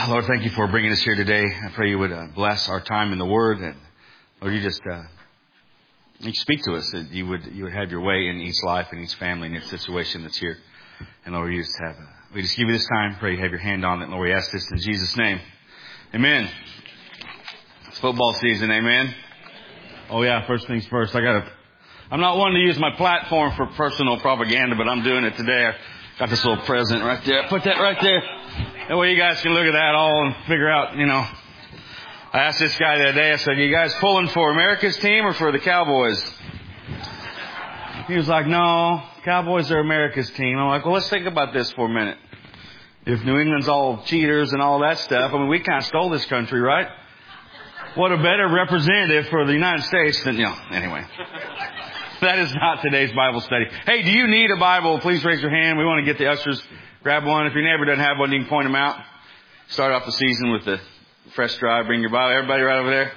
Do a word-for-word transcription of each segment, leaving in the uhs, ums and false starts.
Lord, thank you for bringing us here today. I pray you would uh, bless our time in the Word, and Lord, you just uh, you speak to us. That you would you would have your way in each life, in each family, in each situation that's here. And Lord, you just have uh, we just give you this time. Pray you have your hand on it. Lord, we ask this in Jesus' name. Amen. It's football season. Amen. Oh yeah. First things first. I gotta. I'm not one to use my platform for personal propaganda, but I'm doing it today. I got this little present right there. Put that right there. That way you guys can look at that all and figure out, you know. I asked this guy the other day, I said, you guys pulling for America's team or for the Cowboys? He was like, no, Cowboys are America's team. I'm like, well, let's think about this for a minute. If New England's all cheaters and all that stuff, I mean, we kind of stole this country, right? What a better representative for the United States than, you know, anyway. That is not today's Bible study. Hey, do you need a Bible? Please raise your hand. We want to get the ushers. Grab one. If your neighbor doesn't have one, you can point them out. Start off the season with the fresh drive. Bring your Bible. Everybody right over there.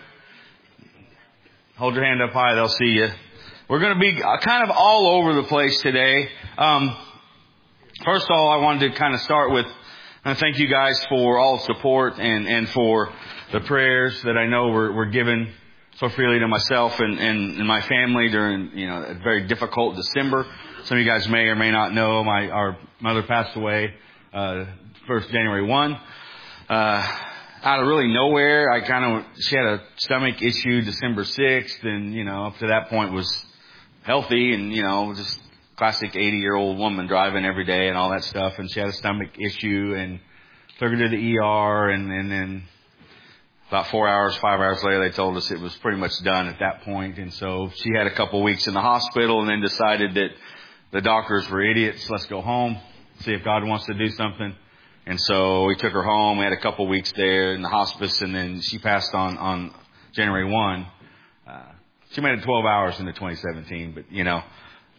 Hold your hand up high. They'll see you. We're going to be kind of all over the place today. Um, first of all, I wanted to kind of start with, and thank you guys for all the support and, and for the prayers that I know were, were given so freely to myself and, and, and my family during, you know, a very difficult December. Some of you guys may or may not know my our mother passed away uh first January first. Uh out of really nowhere. I kind of she had a stomach issue December sixth, and you know up to that point was healthy and you know just classic eighty year old woman driving every day and all that stuff. And she had a stomach issue and took her to the E R, and, and then about four hours, five hours later, they told us it was pretty much done at that point. And so she had a couple of weeks in the hospital and then decided that the doctors were idiots. Let's go home, see if God wants to do something. And so we took her home. We had a couple of weeks there in the hospice, and then she passed on, on January first. Uh, she made it twelve hours into twenty seventeen, but, you know,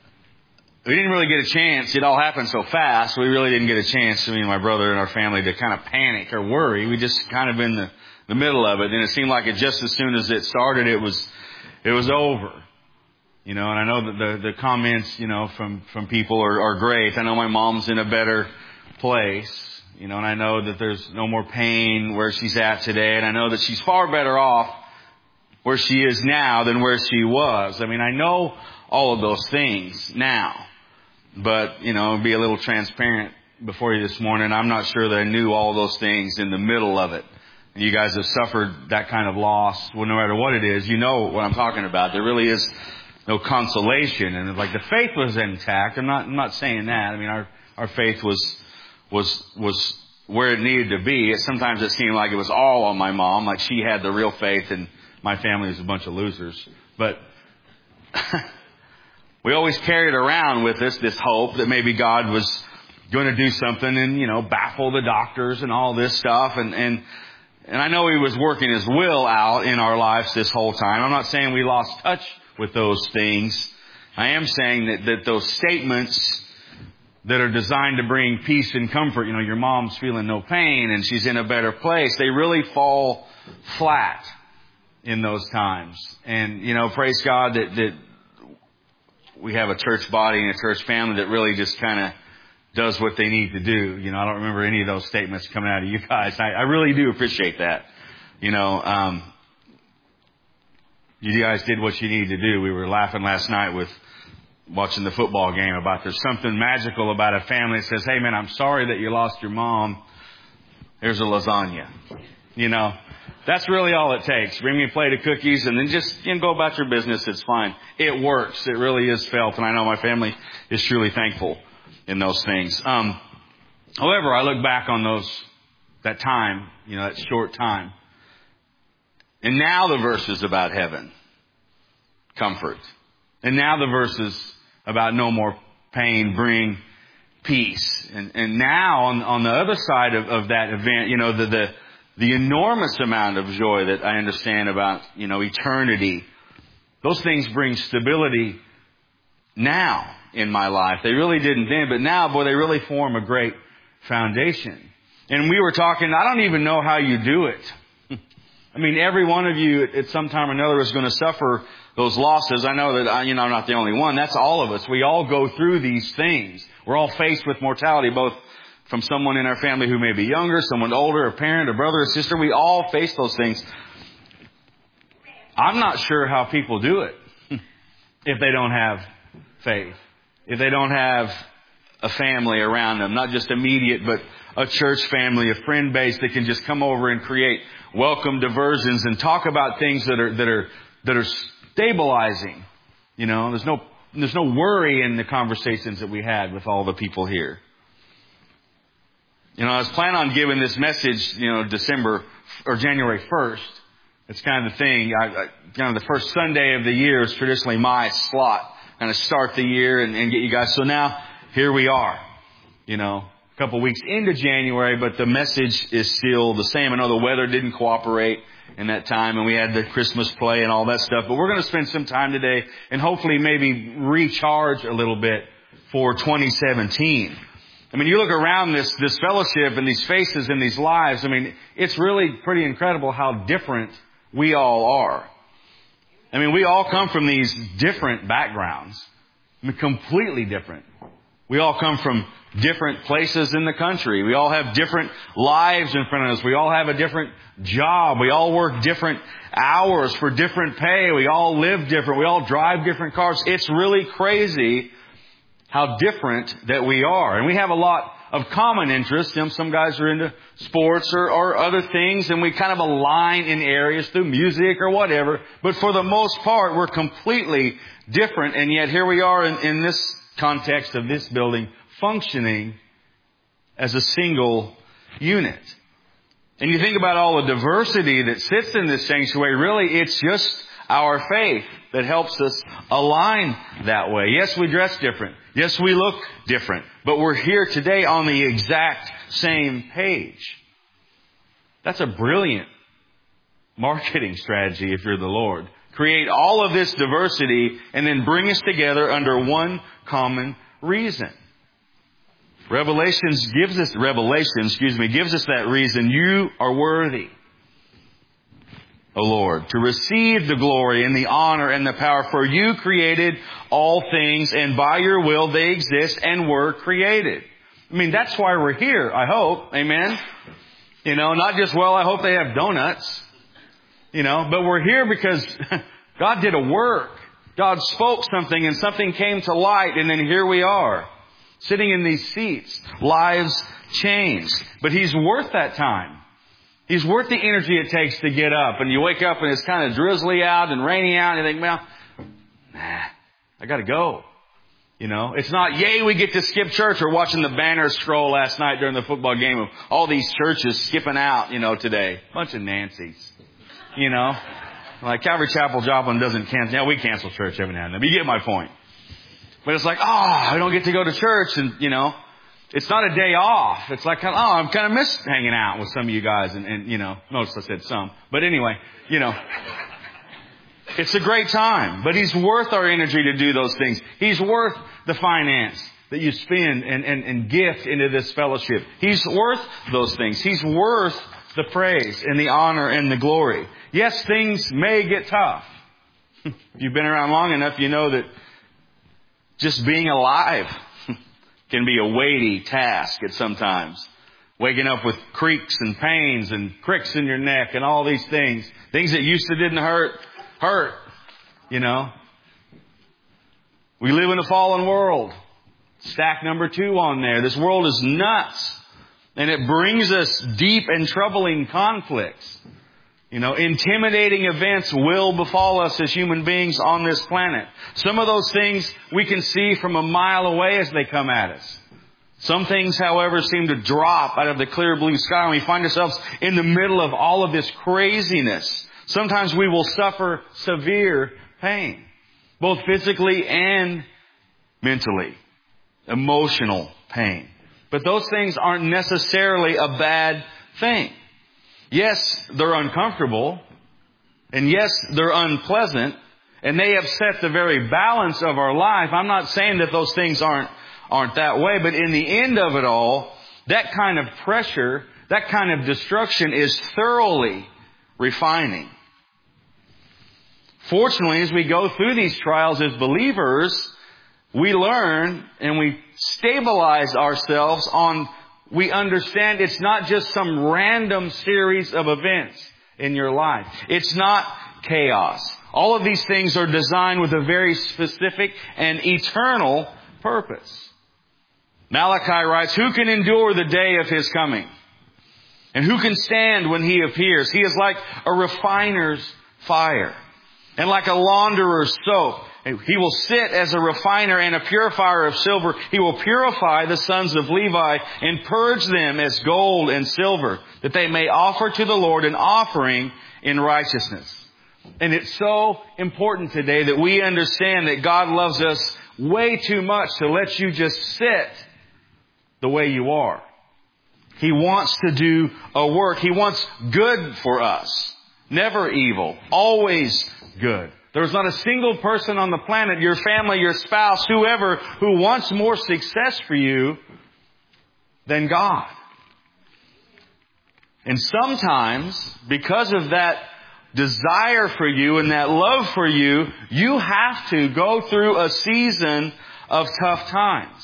we didn't really get a chance. It all happened so fast. We really didn't get a chance, me and my brother and our family, to kind of panic or worry. We just kind of in the, the middle of it. And it seemed like it just as soon as it started, it was, it was over. You know, and I know that the, the comments, you know, from, from people are, are great. I know my mom's in a better place, you know, and I know that there's no more pain where she's at today. And I know that she's far better off where she is now than where she was. I mean, I know all of those things now, but, you know, be a little transparent before you this morning. I'm not sure that I knew all those things in the middle of it. And you guys have suffered that kind of loss. Well, no matter what it is, you know what I'm talking about. There really is no consolation, and like the faith was intact. I'm not, I'm not saying that. I mean, our, our faith was, was, was where it needed to be. It, sometimes it seemed like it was all on my mom, like she had the real faith and my family was a bunch of losers. But we always carried around with us this hope that maybe God was going to do something and, you know, baffle the doctors and all this stuff. And, and, and I know He was working His will out in our lives this whole time. I'm not saying we lost touch with those things. I am saying that, that those statements that are designed to bring peace and comfort, you know, your mom's feeling no pain and she's in a better place, they really fall flat in those times. And, you know, praise God that, that we have a church body and a church family that really just kind of does what they need to do. You know, I don't remember any of those statements coming out of you guys. I, I really do appreciate that. You know, um, you guys did what you needed to do. We were laughing last night with watching the football game about there's something magical about a family that says, hey man, I'm sorry that you lost your mom. Here's a lasagna. You know, that's really all it takes. Bring me a plate of cookies and then just, you know, go about your business. It's fine. It works. It really is felt. And I know my family is truly thankful in those things. Um, however, I look back on those, that time, you know, that short time. And now the verses about heaven, comfort. And now the verses about no more pain bring peace. And, and now on, on the other side of, of that event, you know, the, the, the enormous amount of joy that I understand about, you know, eternity, those things bring stability now in my life. They really didn't then, but now, boy, they really form a great foundation. And we were talking, I don't even know how you do it. I mean, every one of you at some time or another is going to suffer those losses. I know that, you know, I'm not the only one. That's all of us. We all go through these things. We're all faced with mortality, both from someone in our family who may be younger, someone older, a parent, a brother, a sister. We all face those things. I'm not sure how people do it if they don't have faith, if they don't have a family around them, not just immediate, but a church family, a friend base that can just come over and create welcome diversions and talk about things that are that are that are stabilizing. You know, there's no there's no worry in the conversations that we had with all the people here. You know, I was planning on giving this message, you know, December or January first. It's kind of the thing. I, I, kind of the first Sunday of the year is traditionally my slot. Kind of start the year and, and get you guys. So now here we are. You know, a couple of weeks into January, but the message is still the same. I know the weather didn't cooperate in that time, and we had the Christmas play and all that stuff. But we're going to spend some time today and hopefully maybe recharge a little bit for twenty seventeen. I mean, you look around this this fellowship and these faces and these lives. I mean, it's really pretty incredible how different we all are. I mean, we all come from these different backgrounds. I mean, completely different. We all come from different places in the country. We all have different lives in front of us. We all have a different job. We all work different hours for different pay. We all live different. We all drive different cars. It's really crazy how different that we are. And we have a lot of common interests. You know, some guys are into sports or, or other things, and we kind of align in areas through music or whatever. But for the most part, we're completely different. And yet here we are in, in this context of this building, functioning as a single unit. And you think about all the diversity that sits in this sanctuary, really it's just our faith that helps us align that way. Yes, we dress different. Yes, we look different. But we're here today on the exact same page. That's a brilliant marketing strategy if you're the Lord. Create all of this diversity and then bring us together under one common reason. Revelations gives us, Revelation, excuse me, gives us that reason. You are worthy, O Lord, to receive the glory and the honor and the power. For you created all things, and by your will they exist and were created. I mean, that's why we're here, I hope. Amen? You know, not just, well, I hope they have donuts. You know, but we're here because God did a work. God spoke something and something came to light, and then here we are, sitting in these seats. Lives changed. But He's worth that time. He's worth the energy it takes to get up. And you wake up and it's kind of drizzly out and rainy out, and you think, well, nah, I got to go. You know, it's not, yay, we get to skip church, or watching the banner scroll last night during the football game of all these churches skipping out, you know, today. Bunch of Nancy's. You know, like Calvary Chapel Joplin doesn't cancel. Yeah, we cancel church every now and then. But you get my point. But it's like, oh, I don't get to go to church. And, you know, it's not a day off. It's like, oh, I'm kind of miss hanging out with some of you guys. And, and, you know, notice I said some. But anyway, you know, it's a great time. But He's worth our energy to do those things. He's worth the finance that you spend and, and, and gift into this fellowship. He's worth those things. He's worth the praise and the honor and the glory. Yes, things may get tough. If you've been around long enough, you know that just being alive can be a weighty task at sometimes. Waking up with creaks and pains and cricks in your neck and all these things. Things that used to didn't hurt, hurt. You know. We live in a fallen world. Stack number two on there. This world is nuts. And it brings us deep and troubling conflicts. You know, intimidating events will befall us as human beings on this planet. Some of those things we can see from a mile away as they come at us. Some things, however, seem to drop out of the clear blue sky, and we find ourselves in the middle of all of this craziness. Sometimes we will suffer severe pain, both physically and mentally, emotional pain. But those things aren't necessarily a bad thing. Yes, they're uncomfortable. And yes, they're unpleasant. And they upset the very balance of our life. I'm not saying that those things aren't, aren't that way. But in the end of it all, that kind of pressure, that kind of destruction is thoroughly refining. Fortunately, as we go through these trials as believers, we learn and we stabilize ourselves on we understand it's not just some random series of events in your life. It's not chaos. All of these things are designed with a very specific and eternal purpose. Malachi writes, who can endure the day of His coming? And who can stand when He appears? He is like a refiner's fire and like a launderer's soap. He will sit as a refiner and a purifier of silver. He will purify the sons of Levi and purge them as gold and silver, that they may offer to the Lord an offering in righteousness. And it's so important today that we understand that God loves us way too much to let you just sit the way you are. He wants to do a work. He wants good for us. Never evil. Always good. There's not a single person on the planet, your family, your spouse, whoever, who wants more success for you than God. And sometimes, because of that desire for you and that love for you, you have to go through a season of tough times.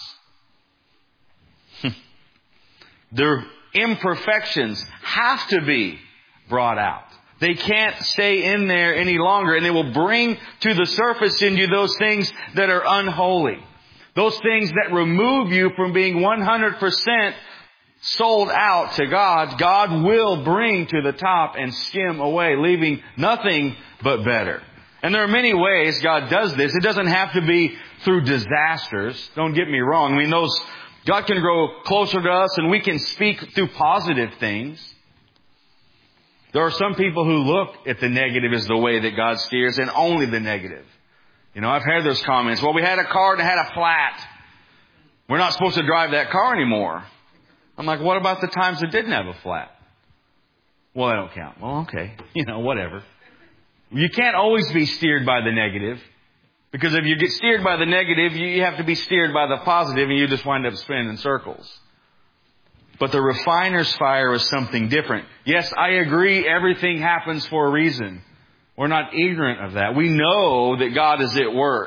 Their imperfections have to be brought out. They can't stay in there any longer, and they will bring to the surface in you those things that are unholy. Those things that remove you from being one hundred percent sold out to God. God will bring to the top and skim away, leaving nothing but better. And there are many ways God does this. It doesn't have to be through disasters. Don't get me wrong. I mean, those, God can grow closer to us, and we can speak through positive things. There are some people who look at the negative as the way that God steers, and only the negative. You know, I've heard those comments. Well, we had a car and it had a flat. We're not supposed to drive that car anymore. I'm like, what about the times it didn't have a flat? Well, they don't count. Well, okay. You know, whatever. You can't always be steered by the negative. Because if you get steered by the negative, you have to be steered by the positive, and you just wind up spinning in circles. But the refiner's fire is something different. Yes, I agree everything happens for a reason. We're not ignorant of that. We know that God is at work.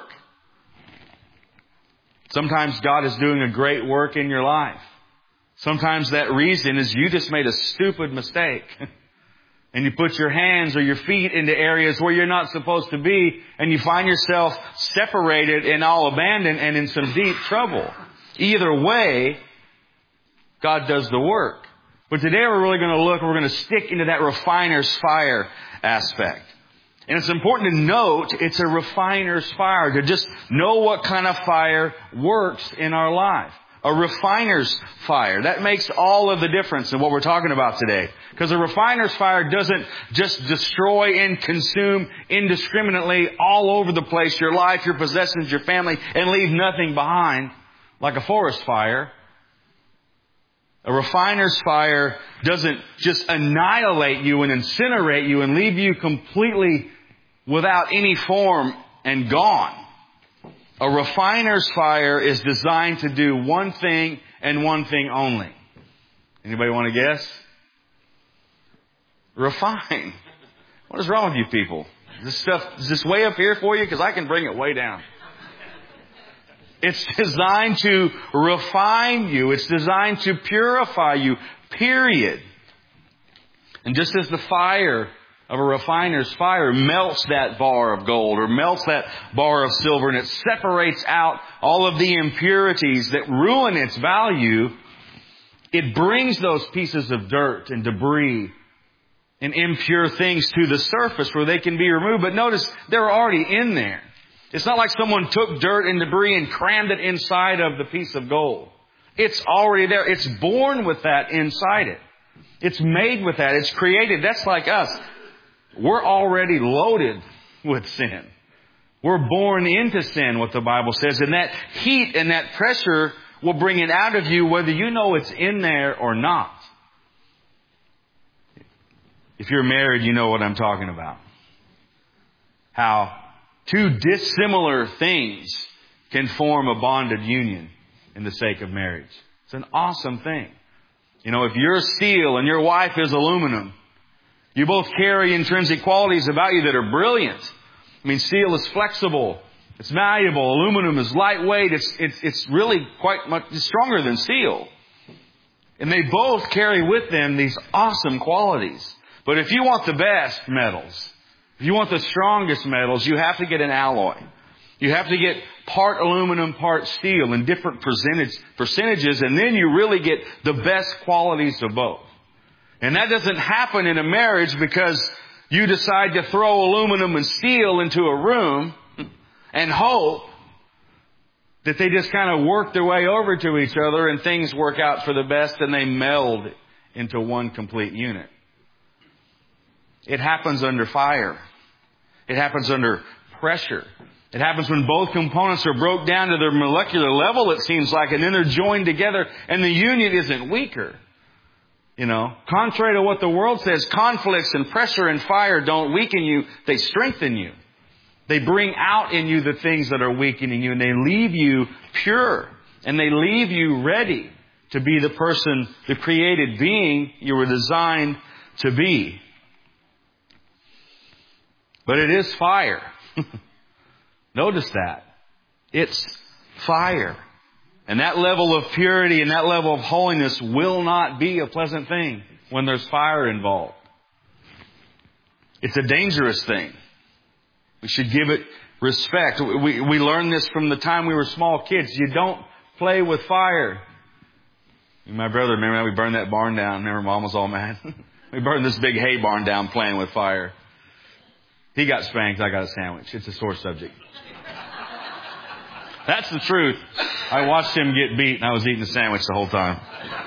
Sometimes God is doing a great work in your life. Sometimes that reason is you just made a stupid mistake. And you put your hands or your feet into areas where you're not supposed to be, and you find yourself separated and all abandoned and in some deep trouble. Either way, God does the work. But today we're really going to look, we're going to stick into that refiner's fire aspect. And it's important to note it's a refiner's fire, to just know what kind of fire works in our life. A refiner's fire. That makes all of the difference in what we're talking about today. Because a refiner's fire doesn't just destroy and consume indiscriminately all over the place, your life, your possessions, your family, and leave nothing behind like a forest fire. A refiner's fire doesn't just annihilate you and incinerate you and leave you completely without any form and gone. A refiner's fire is designed to do one thing and one thing only. Anybody want to guess? Refine. What is wrong with you people? Is this stuff, is this way up here for you? Because I can bring it way down. It's designed to refine you. It's designed to purify you, period. And just as the fire of a refiner's fire melts that bar of gold or melts that bar of silver, and it separates out all of the impurities that ruin its value, it brings those pieces of dirt and debris and impure things to the surface where they can be removed. But notice, they're already in there. It's not like someone took dirt and debris and crammed it inside of the piece of gold. It's already there. It's born with that inside it. It's made with that. It's created. That's like us. We're already loaded with sin. We're born into sin, what the Bible says. And that heat and that pressure will bring it out of you whether you know it's in there or not. If you're married, you know what I'm talking about. How two dissimilar things can form a bonded union in the sake of marriage. It's an awesome thing. You know, if you're steel and your wife is aluminum, you both carry intrinsic qualities about you that are brilliant. I mean, steel is flexible. It's malleable. Aluminum is lightweight. It's, it's, it's really quite much stronger than steel. And they both carry with them these awesome qualities. But if you want the best metals, if you want the strongest metals, you have to get an alloy. You have to get part aluminum, part steel in different percentage, percentages, and then you really get the best qualities of both. And that doesn't happen in a marriage because you decide to throw aluminum and steel into a room and hope that they just kind of work their way over to each other and things work out for the best and they meld into one complete unit. It happens under fire. It happens under pressure. It happens when both components are broke down to their molecular level, it seems like, and then they're joined together and the union isn't weaker. You know, contrary to what the world says, conflicts and pressure and fire don't weaken you, they strengthen you. They bring out in you the things that are weakening you, and they leave you pure, and they leave you ready to be the person, the created being you were designed to be. But it is fire. Notice that. It's fire. And that level of purity and that level of holiness will not be a pleasant thing when there's fire involved. It's a dangerous thing. We should give it respect. We, we learned this from the time we were small kids. You don't play with fire. My brother, remember we burned that barn down. Remember Mom was all mad? We burned this big hay barn down playing with fire. He got spanked. I got a sandwich. It's a sore subject. That's the truth. I watched him get beat and I was eating a sandwich the whole time.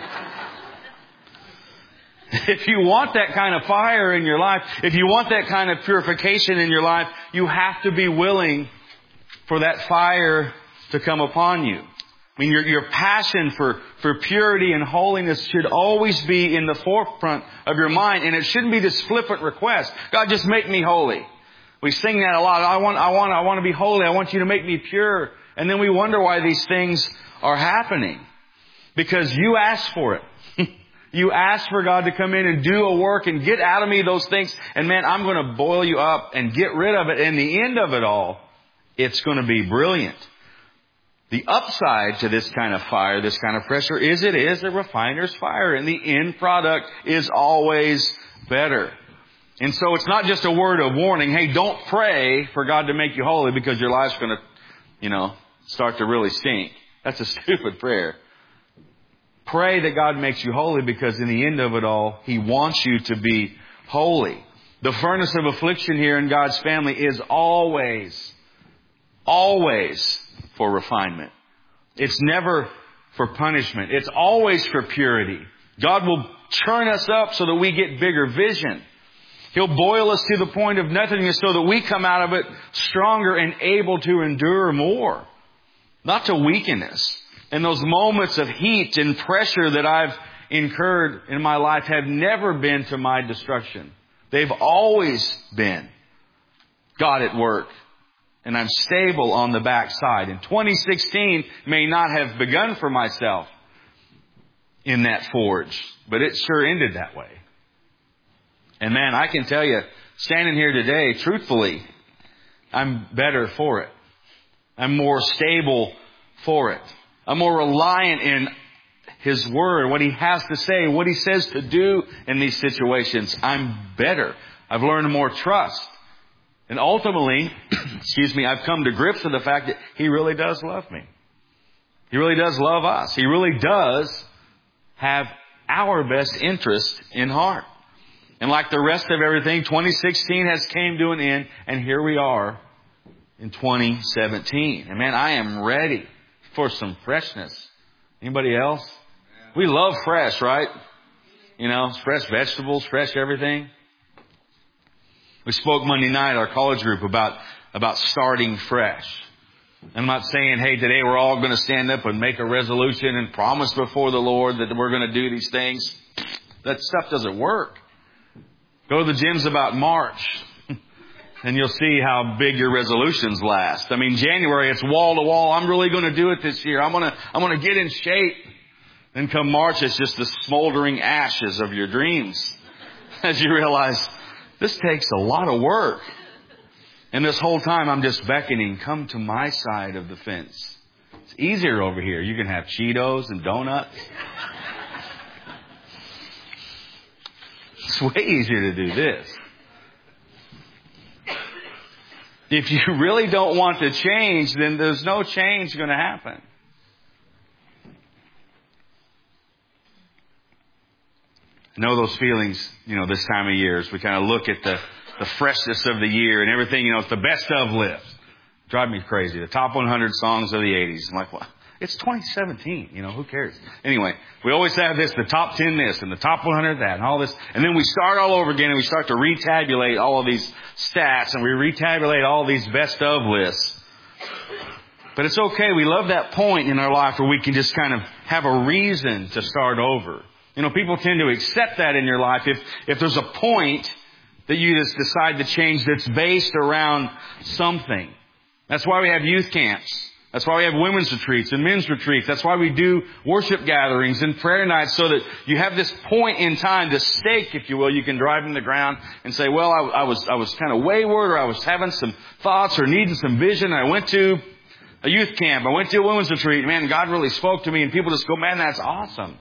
If you want that kind of fire in your life, if you want that kind of purification in your life, you have to be willing for that fire to come upon you. I mean, your, your passion for, for purity and holiness should always be in the forefront of your mind. And it shouldn't be this flippant request. God, just make me holy. We sing that a lot. I want, I want, I want to be holy. I want you to make me pure. And then we wonder why these things are happening. Because you asked for it. You asked for God to come in and do a work and get out of me those things. And man, I'm going to boil you up and get rid of it. And the end of it all, it's going to be brilliant. The upside to this kind of fire, this kind of pressure, is it is a refiner's fire. And the end product is always better. And so it's not just a word of warning. Hey, don't pray for God to make you holy because your life's going to, you know, start to really stink. That's a stupid prayer. Pray that God makes you holy because in the end of it all, He wants you to be holy. The furnace of affliction here in God's family is always, always for refinement. It's never for punishment. It's always for purity. God will churn us up so that we get bigger vision. He'll boil us to the point of nothingness so that we come out of it stronger and able to endure more. Not to weaken us. And those moments of heat and pressure that I've incurred in my life have never been to my destruction. They've always been God at work. And I'm stable on the backside. And twenty sixteen may not have begun for myself in that forge, but it sure ended that way. And man, I can tell you, standing here today, truthfully, I'm better for it. I'm more stable for it. I'm more reliant in His Word, what He has to say, what He says to do in these situations. I'm better. I've learned more trust. And ultimately, excuse me, I've come to grips with the fact that He really does love me. He really does love us. He really does have our best interest in heart. And like the rest of everything, twenty sixteen has came to an end, and here we are in twenty seventeen. And man, I am ready for some freshness. Anybody else? We love fresh, right? You know, fresh vegetables, fresh everything. We spoke Monday night, our college group, about, about starting fresh. I'm not saying, hey, today we're all going to stand up and make a resolution and promise before the Lord that we're going to do these things. That stuff doesn't work. Go to the gyms about March and you'll see how big your resolutions last. I mean, January, it's wall to wall. I'm really going to do it this year. I'm going to, I'm going to get in shape. Then come March, it's just the smoldering ashes of your dreams as you realize this takes a lot of work. And this whole time I'm just beckoning, come to my side of the fence. It's easier over here. You can have Cheetos and donuts. It's way easier to do this. If you really don't want to change, then there's no change going to happen. I know those feelings, you know, this time of year as we kind of look at the, the freshness of the year and everything, you know, it's the best of list. Drive me crazy. The top one hundred songs of the eighties. I'm like, well, it's twenty seventeen. You know, who cares? Anyway, we always have this, the top ten this and the top one hundred that and all this. And then we start all over again and we start to retabulate all of these stats and we retabulate all these best of lists. But it's okay. We love that point in our life where we can just kind of have a reason to start over. You know, people tend to accept that in your life if, if there's a point that you just decide to change that's based around something. That's why we have youth camps. That's why we have women's retreats and men's retreats. That's why we do worship gatherings and prayer nights so that you have this point in time, this stake, if you will, you can drive in the ground and say, well, I, I was, I was kind of wayward or I was having some thoughts or needing some vision. I went to a youth camp. I went to a women's retreat. Man, God really spoke to me and people just go, man, that's awesome.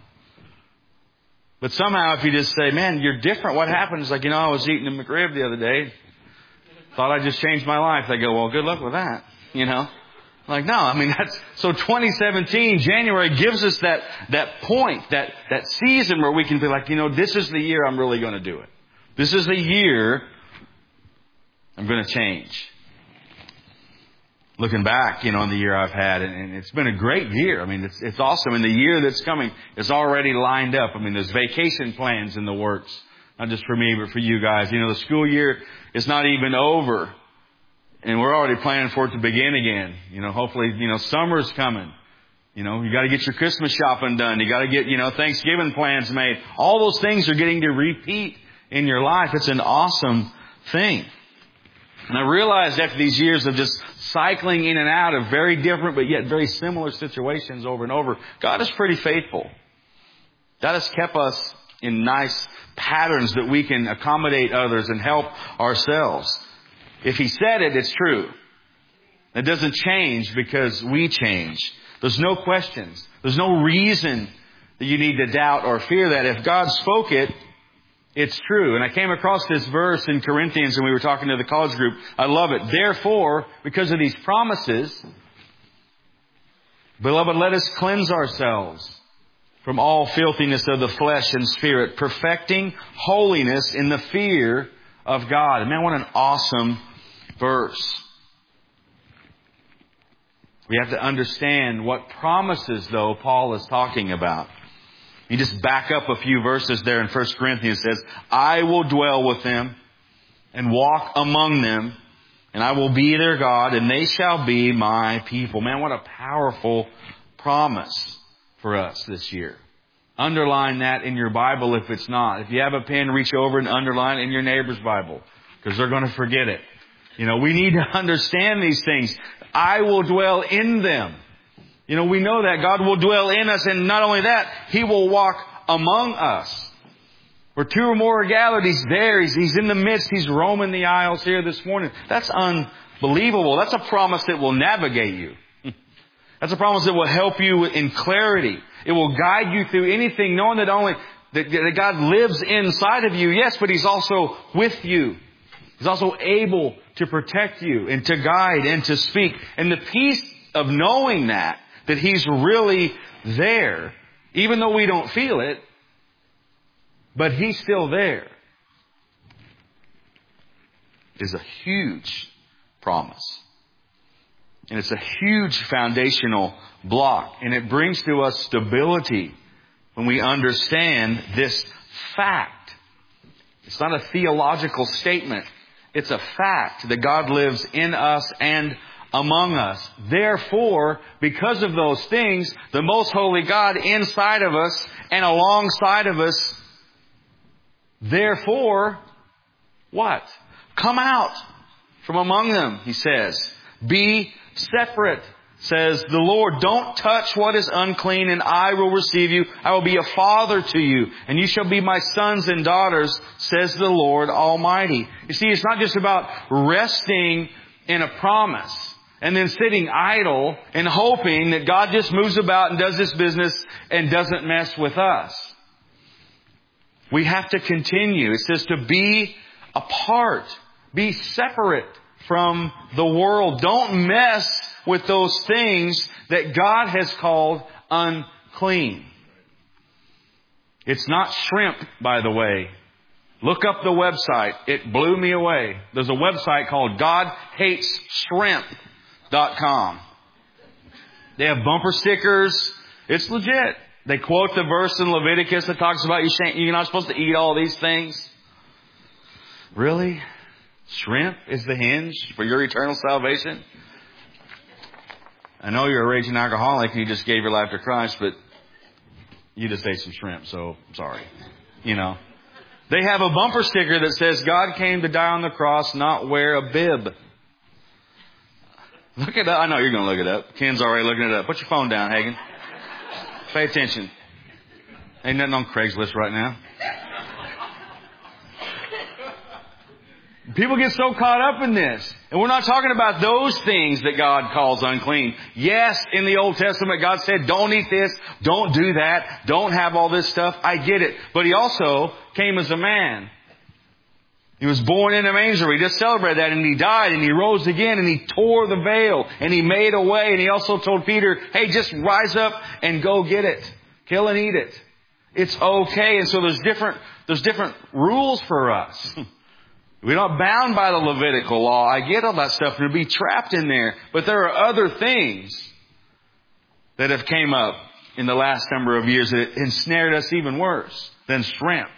But somehow if you just say, man, you're different, what happens? Like, you know, I was eating a McRib the other day. Thought I just changed my life. They go, well, good luck with that. You know? Like, no, I mean, that's, so twenty seventeen, January gives us that, that point, that, that season where we can be like, you know, this is the year I'm really going to do it. This is the year I'm going to change. Looking back, you know, on the year I've had, and, and it's been a great year. I mean, it's, it's awesome. And the year that's coming is already lined up. I mean, there's vacation plans in the works. Not just for me, but for you guys. You know, the school year is not even over. And we're already planning for it to begin again. You know, hopefully, you know, summer's coming. You know, you got to get your Christmas shopping done. You got to get, you know, Thanksgiving plans made. All those things are getting to repeat in your life. It's an awesome thing. And I realized after these years of just cycling in and out of very different but yet very similar situations over and over, God is pretty faithful. God has kept us in nice patterns that we can accommodate others and help ourselves. If He said it, it's true. It doesn't change because we change. There's no questions. There's no reason that you need to doubt or fear that. If God spoke it, it's true. And I came across this verse in Corinthians and we were talking to the college group. I love it. Therefore, because of these promises, beloved, let us cleanse ourselves from all filthiness of the flesh and spirit, perfecting holiness in the fear of God. Man, what an awesome verse. We have to understand what promises, though, Paul is talking about. You just back up a few verses there in First Corinthians. It says, I will dwell with them and walk among them, and I will be their God, and they shall be my people. Man, what a powerful promise for us this year. Underline that in your Bible if it's not. If you have a pen, reach over and underline it in your neighbor's Bible, because they're going to forget it. You know, we need to understand these things. I will dwell in them. You know, we know that God will dwell in us, and not only that, He will walk among us. Where two or more are gathered, He's there. He's, he's in the midst. He's roaming the aisles here this morning. That's unbelievable. That's a promise that will navigate you. That's a promise that will help you in clarity. It will guide you through anything, knowing that only that, that God lives inside of you. Yes, but He's also with you. He's also able to protect you and to guide and to speak. And the peace of knowing that, that He's really there, even though we don't feel it, but He's still there, is a huge promise. And it's a huge foundational block. And it brings to us stability when we understand this fact. It's not a theological statement. It's a fact that God lives in us and among us. Therefore, because of those things, the most holy God inside of us and alongside of us, therefore, what? Come out from among them, He says. Be separate, says the Lord. Don't touch what is unclean, and I will receive you. I will be a father to you, and you shall be my sons and daughters, says the Lord Almighty. You see, it's not just about resting in a promise and then sitting idle and hoping that God just moves about and does His business and doesn't mess with us. We have to continue. It says to be apart. Be separate from the world. Don't mess with those things that God has called unclean. It's not shrimp, by the way. Look up the website. It blew me away. There's a website called God Hates Shrimp dot com. They have bumper stickers. It's legit. They quote the verse in Leviticus that talks about you shan't, you're not supposed to eat all these things. Really? Shrimp is the hinge for your eternal salvation? I know you're a raging alcoholic and you just gave your life to Christ, but you just ate some shrimp, so I'm sorry. You know. They have a bumper sticker that says, God came to die on the cross, not wear a bib. Look it up. I know you're going to look it up. Ken's already looking it up. Put your phone down, Hagen. Pay attention. Ain't nothing on Craigslist right now. People get so caught up in this. And we're not talking about those things that God calls unclean. Yes, in the Old Testament, God said, don't eat this, don't do that, don't have all this stuff. I get it. But He also came as a man. He was born in a manger. We just celebrated that. And He died and He rose again and He tore the veil and He made a way. And He also told Peter, hey, just rise up and go get it. Kill and eat it. It's okay. And so there's different, there's different rules for us. We're not bound by the Levitical law. I get all that stuff and to be trapped in there. But there are other things that have came up in the last number of years that ensnared us even worse than shrimp.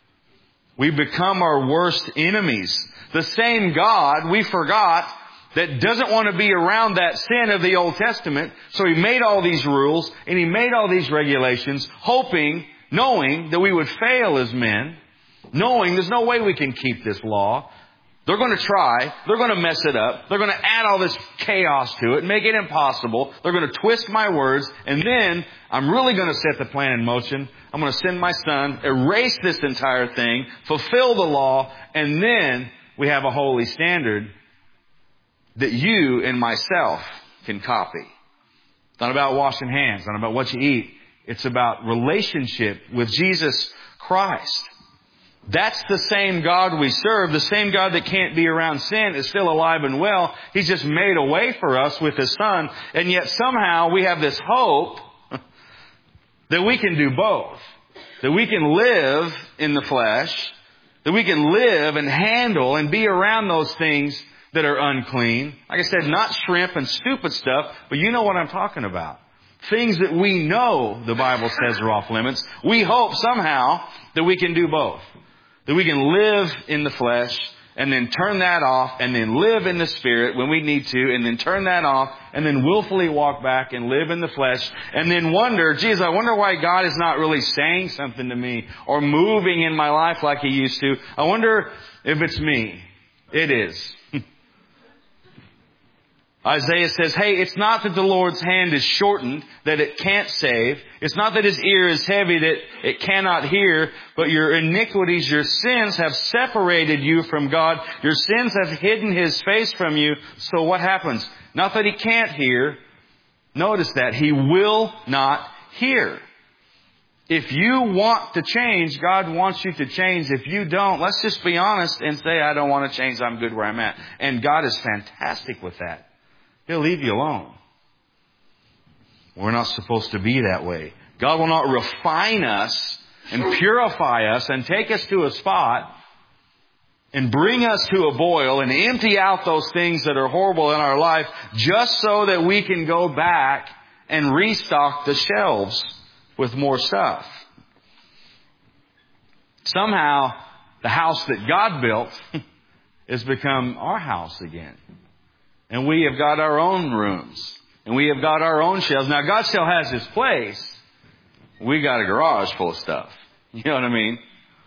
We become our worst enemies. The same God we forgot that doesn't want to be around that sin of the Old Testament. So He made all these rules and He made all these regulations, hoping, knowing that we would fail as men. Knowing there's no way we can keep this law. They're going to try. They're going to mess it up. They're going to add all this chaos to it, make it impossible. They're going to twist my words. And then I'm really going to set the plan in motion. I'm going to send my Son, erase this entire thing, fulfill the law, and then we have a holy standard that you and myself can copy. It's not about washing hands. It's not about what you eat. It's about relationship with Jesus Christ. That's the same God we serve. The same God that can't be around sin is still alive and well. He's just made a way for us with His Son. And yet somehow we have this hope that we can do both. That we can live in the flesh. That we can live and handle and be around those things that are unclean. Like I said, not shrimp and stupid stuff, but you know what I'm talking about. Things that we know the Bible says are off limits. We hope somehow that we can do both. That we can live in the flesh and then turn that off and then live in the Spirit when we need to and then turn that off and then willfully walk back and live in the flesh and then wonder, geez, I wonder why God is not really saying something to me or moving in my life like He used to. I wonder if it's me. It is. Isaiah says, hey, it's not that the Lord's hand is shortened, that it can't save. It's not that His ear is heavy, that it cannot hear. But your iniquities, your sins have separated you from God. Your sins have hidden His face from you. So what happens? Not that He can't hear. Notice that. He will not hear. If you want to change, God wants you to change. If you don't, let's just be honest and say, I don't want to change. I'm good where I'm at. And God is fantastic with that. He'll leave you alone. We're not supposed to be that way. God will not refine us and purify us and take us to a spot and bring us to a boil and empty out those things that are horrible in our life just so that we can go back and restock the shelves with more stuff. Somehow, the house that God built has become our house again. And we have got our own rooms. And we have got our own shelves. Now, God still has His place. We got a garage full of stuff. You know what I mean?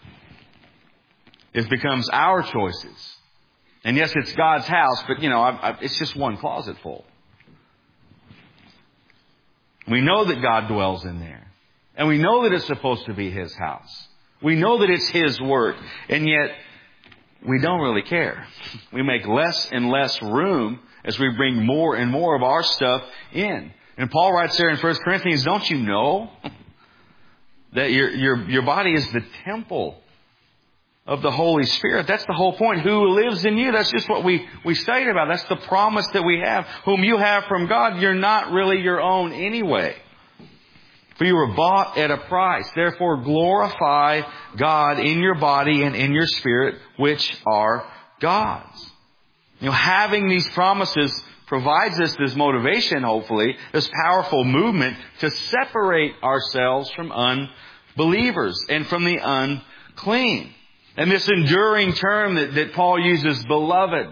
It becomes our choices. And yes, it's God's house, but, you know, I, I, it's just one closet full. We know that God dwells in there. And we know that it's supposed to be His house. We know that it's His work. And yet, we don't really care. We make less and less room as we bring more and more of our stuff in. And Paul writes there in First Corinthians, don't you know that your, your, your body is the temple of the Holy Spirit. That's the whole point. Who lives in you? That's just what we, we studied about. That's the promise that we have. Whom you have from God, you're not really your own anyway. For you were bought at a price. Therefore glorify God in your body and in your spirit, which are God's. You know, having these promises provides us this motivation, hopefully, this powerful movement to separate ourselves from unbelievers and from the unclean. And this enduring term that, that Paul uses, beloved,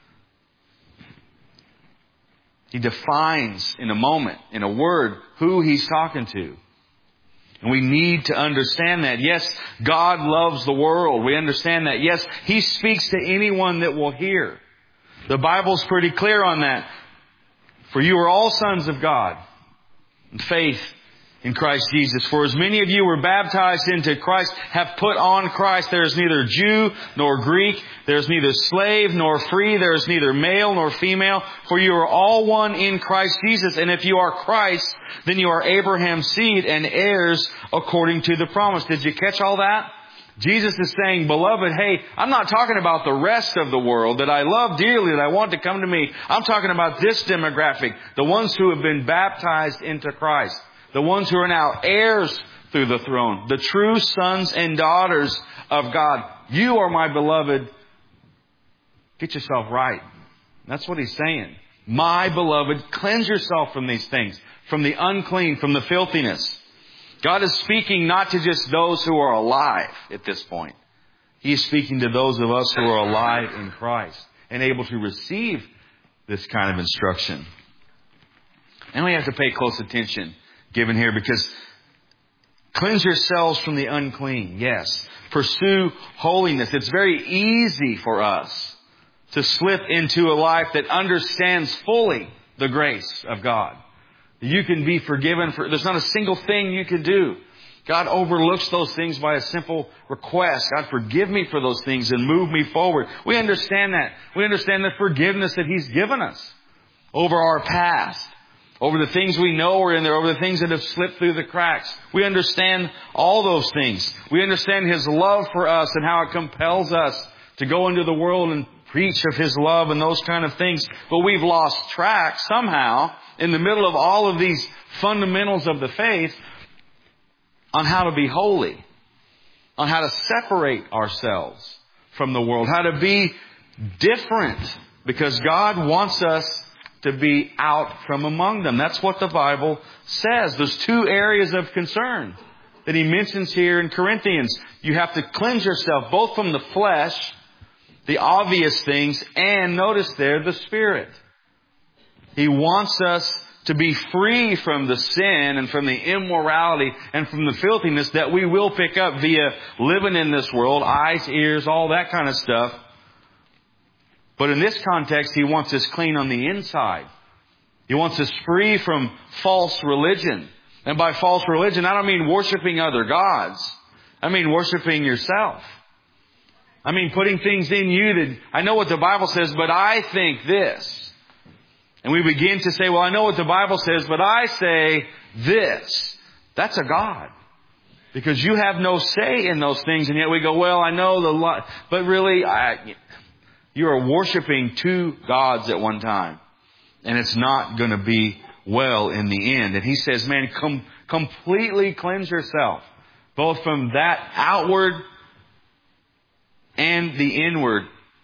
he defines in a moment, in a word, who he's talking to. And we need to understand that. Yes, God loves the world. We understand that. Yes, He speaks to anyone that will hear. The Bible's pretty clear on that. For you are all sons of God. Faith in Christ Jesus. For as many of you were baptized into Christ, have put on Christ. There is neither Jew nor Greek. There is neither slave nor free. There is neither male nor female. For you are all one in Christ Jesus. And if you are Christ, then you are Abraham's seed and heirs according to the promise. Did you catch all that? Jesus is saying, beloved, hey, I'm not talking about the rest of the world that I love dearly, that I want to come to me. I'm talking about this demographic, the ones who have been baptized into Christ. The ones who are now heirs through the throne. The true sons and daughters of God. You are my beloved. Get yourself right. That's what He's saying. My beloved, cleanse yourself from these things. From the unclean, from the filthiness. God is speaking not to just those who are alive at this point. He is speaking to those of us who are alive in Christ and able to receive this kind of instruction. And we have to pay close attention given here, because cleanse yourselves from the unclean. Yes. Pursue holiness. It's very easy for us to slip into a life that understands fully the grace of God. You can be forgiven for, there's not a single thing you can do. God overlooks those things by a simple request. God, forgive me for those things and move me forward. We understand that. We understand the forgiveness that He's given us over our past, over the things we know are in there, over the things that have slipped through the cracks. We understand all those things. We understand His love for us and how it compels us to go into the world and preach of His love and those kind of things. But we've lost track somehow in the middle of all of these fundamentals of the faith on how to be holy, on how to separate ourselves from the world, how to be different, because God wants us to be out from among them. That's what the Bible says. There's two areas of concern that he mentions here in Corinthians. You have to cleanse yourself both from the flesh, the obvious things, and notice there, the Spirit. He wants us to be free from the sin and from the immorality and from the filthiness that we will pick up via living in this world, eyes, ears, all that kind of stuff. But in this context, He wants us clean on the inside. He wants us free from false religion. And by false religion, I don't mean worshiping other gods. I mean worshiping yourself. I mean putting things in you that, I know what the Bible says, but I think this. And we begin to say, well, I know what the Bible says, but I say this. That's a God. Because you have no say in those things. And yet we go, well, I know the lot. But really, I, you are worshiping two gods at one time. And it's not going to be well in the end. And he says, man, com- completely cleanse yourself. Both from that outward and the inward.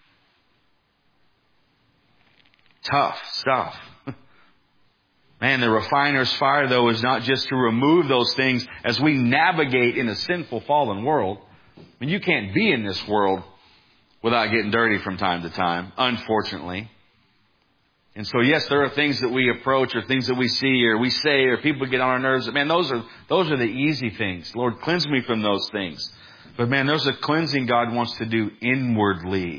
Tough stuff. Man, the refiner's fire, though, is not just to remove those things as we navigate in a sinful, fallen world. I mean, you can't be in this world without getting dirty from time to time, unfortunately. And so, yes, there are things that we approach or things that we see or we say or people get on our nerves. Man, those are those are the easy things. Lord, cleanse me from those things. But man, there's a cleansing God wants to do inwardly.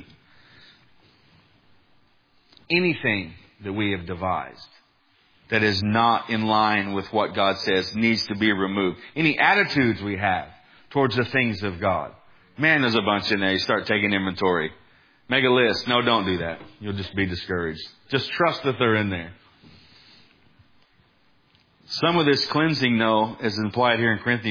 Anything that we have devised that is not in line with what God says needs to be removed. Any attitudes we have towards the things of God. Man, there's a bunch in there. You start taking inventory. Make a list. No, don't do that. You'll just be discouraged. Just trust that they're in there. Some of this cleansing, though, as implied here in Corinthians,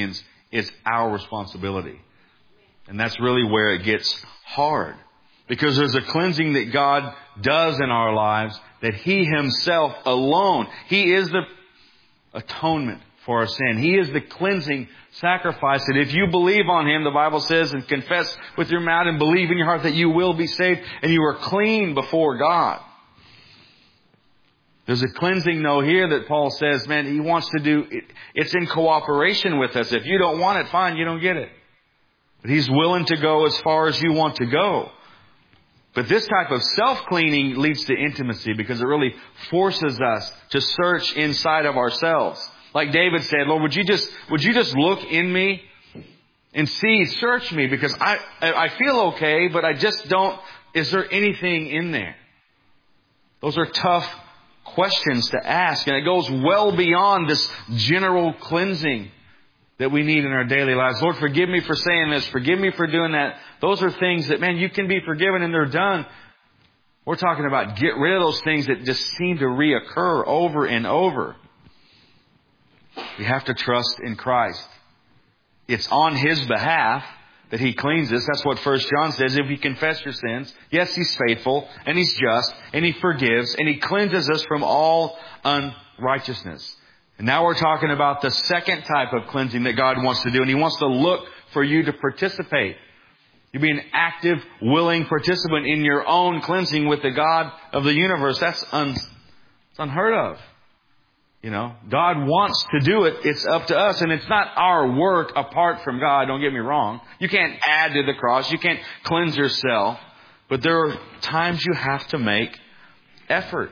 It's our responsibility. And that's really where it gets hard. Because there's a cleansing that God does in our lives that He Himself alone, He is the atonement for our sin. He is the cleansing sacrifice that if you believe on Him, the Bible says, and confess with your mouth and believe in your heart that you will be saved and you are clean before God. There's a cleansing, though, here that Paul says, man, He wants to do, it's in cooperation with us. If you don't want it, fine, you don't get it. But He's willing to go as far as you want to go. But this type of self-cleaning leads to intimacy because it really forces us to search inside of ourselves. Like David said, Lord, would you just, would you just look in me and see, search me because I, I feel okay, but I just don't, is there anything in there? Those are tough questions to ask, and it goes well beyond this general cleansing that we need in our daily lives. Lord, forgive me for saying this. Forgive me for doing that. Those are things that, man, you can be forgiven and they're done. We're talking about get rid of those things that just seem to reoccur over and over. We have to trust in Christ. It's on His behalf that He cleans us. That's what First John says. If you confess your sins, yes, He's faithful and He's just and He forgives and He cleanses us from all unrighteousness. And now we're talking about the second type of cleansing that God wants to do. And He wants to look for you to participate. You be an active, willing participant in your own cleansing with the God of the universe. That's un, it's unheard of. You know, God wants to do it. It's up to us. And it's not our work apart from God. Don't get me wrong. You can't add to the cross. You can't cleanse yourself. But there are times you have to make effort.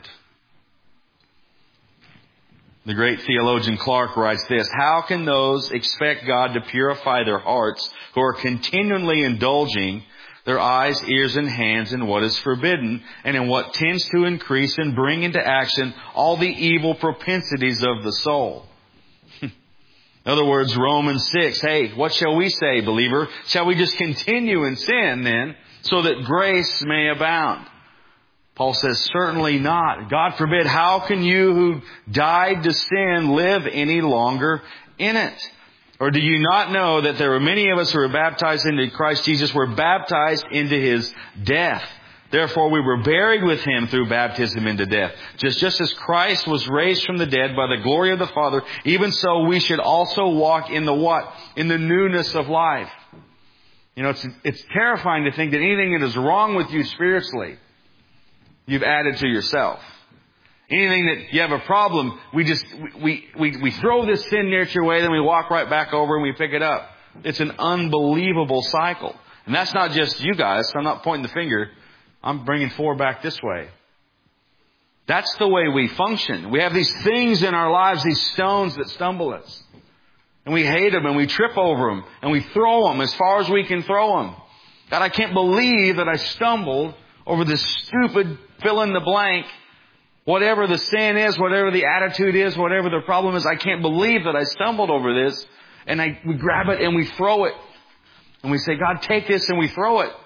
The great theologian Clark writes this, how can those expect God to purify their hearts who are continually indulging their eyes, ears, and hands in what is forbidden and in what tends to increase and bring into action all the evil propensities of the soul? In other words, Romans six, hey, what shall we say, believer? Shall we just continue in sin then so that grace may abound? Paul says, certainly not. God forbid, how can you who died to sin live any longer in it? Or do you not know that there are many of us who were baptized into Christ Jesus, were baptized into His death? Therefore we were buried with Him through baptism into death. Just, just as Christ was raised from the dead by the glory of the Father, even so we should also walk in the what? In the newness of life. You know, it's, it's terrifying to think that anything that is wrong with you spiritually, you've added to yourself. Anything that you have a problem, we just, we, we, we throw this sin nature away, then we walk right back over and we pick it up. It's an unbelievable cycle. And that's not just you guys. I'm not pointing the finger. I'm bringing four back this way. That's the way we function. We have these things in our lives, these stones that stumble us. And we hate them and we trip over them and we throw them as far as we can throw them. God, I can't believe that I stumbled over this stupid fill in the blank. Whatever the sin is, whatever the attitude is, whatever the problem is, I can't believe that I stumbled over this. And I, we grab it and we throw it. And we say, God, take this, and we throw it.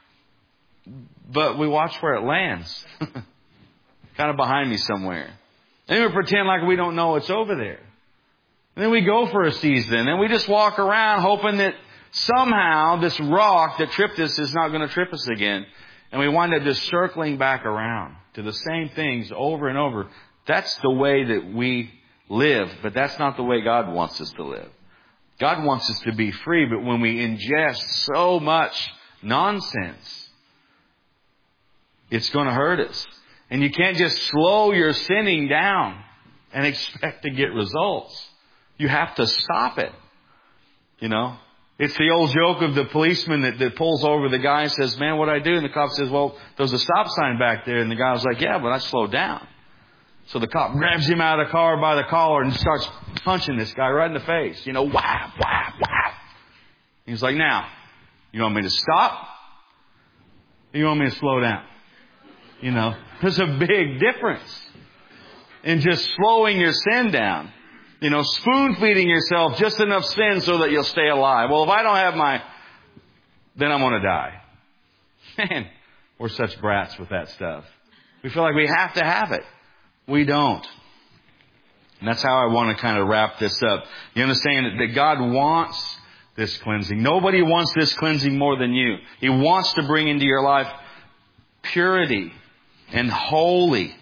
But we watch where it lands. Kind of behind me somewhere. And then we pretend like we don't know it's over there. And then we go for a season and we just walk around hoping that somehow this rock that tripped us is not going to trip us again. And we wind up just circling back around to the same things over and over. That's the way that we live, but that's not the way God wants us to live. God wants us to be free, but when we ingest so much nonsense, it's going to hurt us. And you can't just slow your sinning down and expect to get results. You have to stop it. You know? It's the old joke of the policeman that, that pulls over the guy and says, man, what'd I do? And the cop says, well, there's a stop sign back there. And the guy was like, yeah, but I slowed down. So the cop grabs him out of the car by the collar and starts punching this guy right in the face. You know, whap, whap, whap. He's like, now, you want me to stop? Or you want me to slow down? You know, there's a big difference in just slowing your sin down. You know, spoon feeding yourself just enough sin so that you'll stay alive. Well, if I don't have my, then I'm going to die. Man, we're such brats with that stuff. We feel like we have to have it. We don't. And that's how I want to kind of wrap this up. You understand that God wants this cleansing. Nobody wants this cleansing more than you. He wants to bring into your life purity and holy,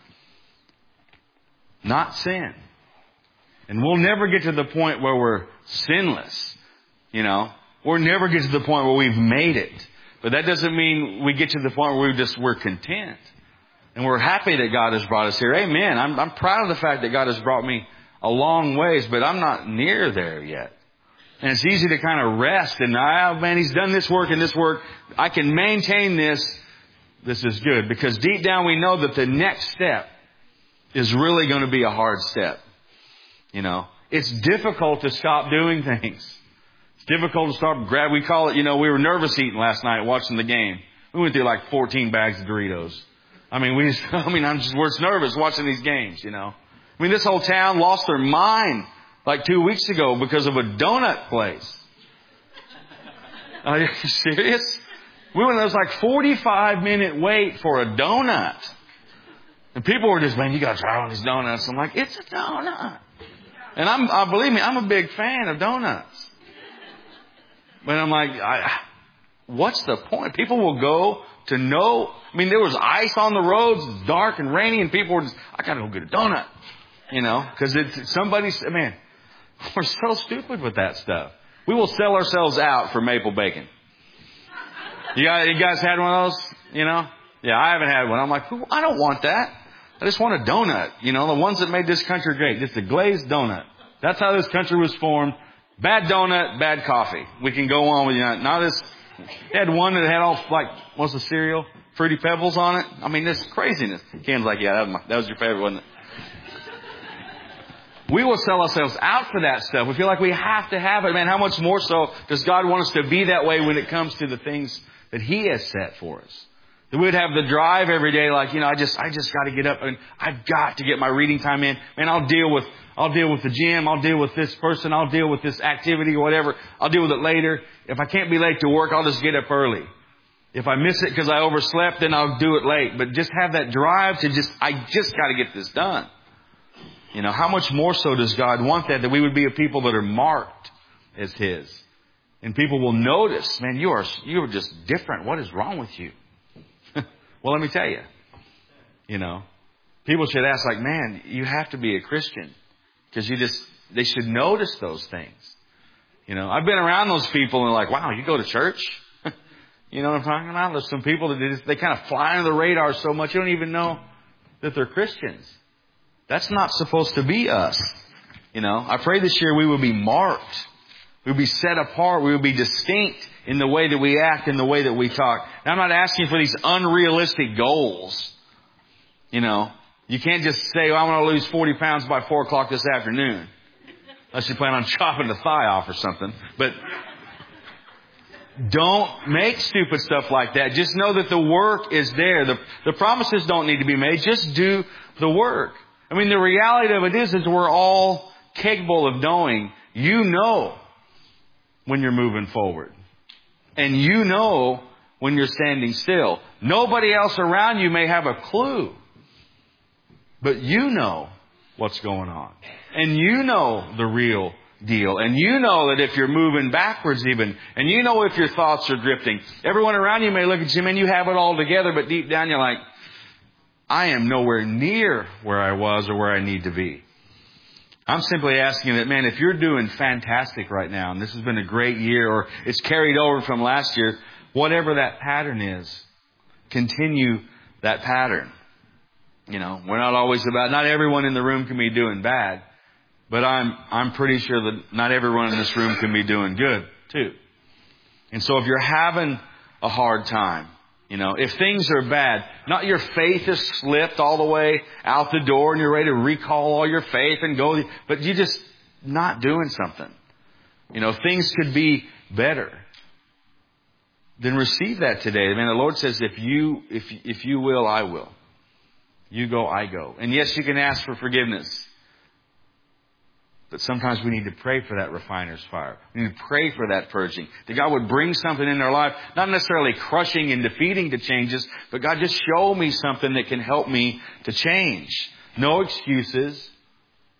not sin. And we'll never get to the point where we're sinless. You know, we'll never get to the point where we've made it. But that doesn't mean we get to the point where we just, we're content. And we're happy that God has brought us here. Amen. I'm, I'm proud of the fact that God has brought me a long ways, but I'm not near there yet. And it's easy to kind of rest and, oh man, He's done this work and this work. I can maintain this. This is good. Because deep down we know that the next step is really going to be a hard step. You know, it's difficult to stop doing things. It's difficult to stop grab. We call it, you know, we were nervous eating last night watching the game. We went through like fourteen bags of Doritos. I mean, we, I mean, I'm just, we're nervous watching these games, you know. I mean, this whole town lost their mind like two weeks ago because of a donut place. Are you serious? We went, there was like forty-five minute wait for a donut. And people were just, man, you got to try one of these donuts. I'm like, it's a donut. And I'm, I believe me, I'm a big fan of donuts. But I'm like, I, what's the point? People will go to know. I mean, there was ice on the roads, it's dark and rainy, and people were just, I got to go get a donut. You know, because it's somebody's, man, we're so stupid with that stuff. We will sell ourselves out for maple bacon. You guys, you guys had one of those? You know? Yeah, I haven't had one. I'm like, I don't want that. I just want a donut. You know, the ones that made this country great. Just a glazed donut. That's how this country was formed. Bad donut, bad coffee. We can go on with, you know, now this, they had one that had all, like, what's the cereal? Fruity Pebbles on it. I mean, this craziness. Ken's like, yeah, that was, my, that was your favorite, wasn't it? We will sell ourselves out for that stuff. We feel like we have to have it. Man, how much more so does God want us to be that way when it comes to the things that He has set for us? That we would have the drive every day, like, you know, I just, I just got to get up and I've got to get my reading time in. Man, I'll deal with, I'll deal with the gym. I'll deal with this person. I'll deal with this activity or whatever. I'll deal with it later. If I can't be late to work, I'll just get up early. If I miss it because I overslept, then I'll do it late. But just have that drive to just, I just got to get this done. You know, how much more so does God want that? That we would be a people that are marked as His. And people will notice, man, you are, you are just different. What is wrong with you? Well, let me tell you, you know, people should ask like, man, you have to be a Christian because you just, they should notice those things. You know, I've been around those people and like, wow, you go to church? You know what I'm talking about? There's some people that they, just, they kind of fly under the radar so much you don't even know that they're Christians. That's not supposed to be us. You know, I pray this year we will be marked. We'll be set apart. We will be distinct in the way that we act, in the way that we talk. Now, I'm not asking for these unrealistic goals. You know, you can't just say, well, I want to lose forty pounds by four o'clock this afternoon. Unless you plan on chopping the thigh off or something. But don't make stupid stuff like that. Just know that the work is there. The, the promises don't need to be made. Just do the work. I mean, the reality of it is, is we're all capable of knowing. You know when you're moving forward. And you know when you're standing still. Nobody else around you may have a clue. But you know what's going on. And you know the real deal. And you know that if you're moving backwards even, and you know if your thoughts are drifting, everyone around you may look at you and you have it all together, but deep down you're like, I am nowhere near where I was or where I need to be. I'm simply asking that, man, if you're doing fantastic right now, and this has been a great year, or it's carried over from last year, whatever that pattern is, continue that pattern. You know, we're not always about, not everyone in the room can be doing bad, but I'm, I'm pretty sure that not everyone in this room can be doing good too. And so if you're having a hard time, you know, if things are bad, not your faith has slipped all the way out the door and you're ready to recall all your faith and go, but you're just not doing something. You know, things could be better. Then receive that today. I mean, the Lord says, if you, if, if you will, I will. You go, I go. And yes, you can ask for forgiveness. But sometimes we need to pray for that refiner's fire. We need to pray for that purging. That God would bring something in their life, not necessarily crushing and defeating the changes, but God, just show me something that can help me to change. No excuses.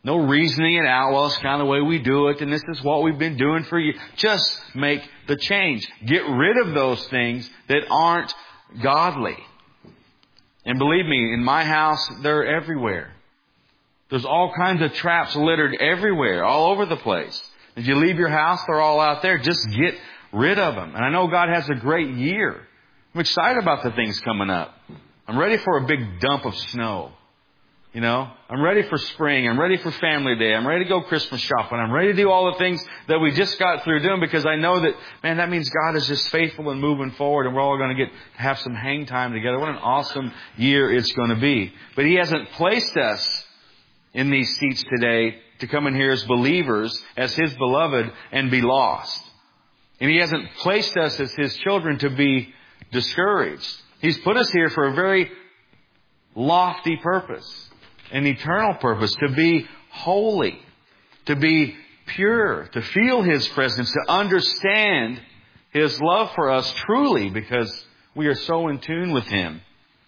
No reasoning it out. Well, it's kind of the way we do it, and this is what we've been doing for years. Just make the change. Get rid of those things that aren't godly. And believe me, in my house, they're everywhere. There's all kinds of traps littered everywhere, all over the place. If you leave your house, they're all out there. Just get rid of them. And I know God has a great year. I'm excited about the things coming up. I'm ready for a big dump of snow. You know, I'm ready for spring. I'm ready for Family Day. I'm ready to go Christmas shopping. I'm ready to do all the things that we just got through doing, because I know that, man, that means God is just faithful and moving forward, and we're all going to get to have some hang time together. What an awesome year it's going to be. But He hasn't placed us in these seats today to come in here as believers, as His beloved, and be lost. And He hasn't placed us as His children to be discouraged. He's put us here for a very lofty purpose. An eternal purpose, to be holy, to be pure, to feel His presence, to understand His love for us truly, because we are so in tune with Him.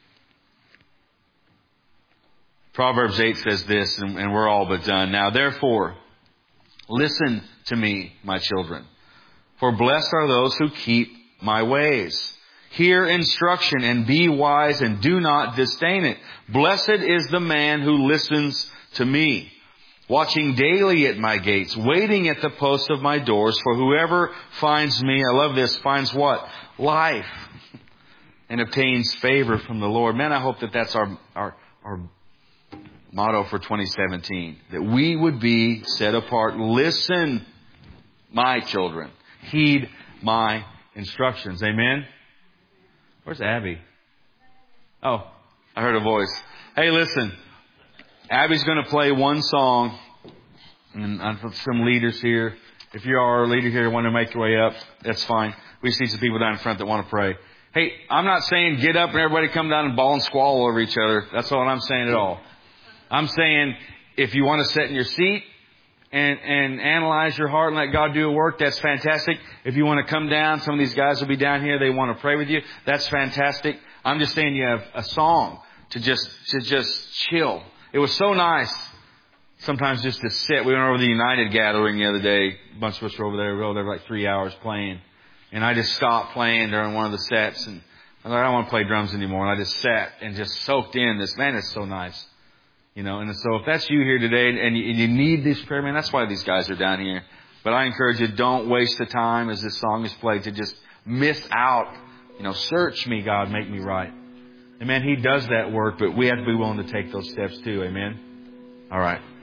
Proverbs eight says this, and, and we're all but done. Now, therefore, listen to me, my children, for blessed are those who keep my ways. Hear instruction and be wise, and do not disdain it. Blessed is the man who listens to me, watching daily at my gates, waiting at the posts of my doors. For whoever finds me, I love this, finds what? Life, and obtains favor from the Lord. Man, I hope that that's our, our, our motto for twenty seventeen. That we would be set apart. Listen, my children. Heed my instructions. Amen? Where's Abby? Oh, I heard a voice. Hey, listen. Abby's going to play one song. And I'm some leaders here. If you are a leader here and want to make your way up, that's fine. We just need some people down in front that want to pray. Hey, I'm not saying get up and everybody come down and bawl and squall over each other. That's not what I'm saying at all. I'm saying if you want to sit in your seat and, and analyze your heart and let God do a work, that's fantastic. If you want to come down, some of these guys will be down here. They want to pray with you. That's fantastic. I'm just saying you have a song to just, to just chill. It was so nice sometimes just to sit. We went over to the United gathering the other day. A bunch of us were over there. We were over there for like three hours playing. And I just stopped playing during one of the sets. And I thought, I don't want to play drums anymore. And I just sat and just soaked in this. Man, it's so nice. You know, and so if that's you here today and you, and you need this prayer, man, that's why these guys are down here. But I encourage you, don't waste the time as this song is played to just miss out. You know, search me, God, make me right. Amen. He does that work, but we have to be willing to take those steps too. Amen. All right.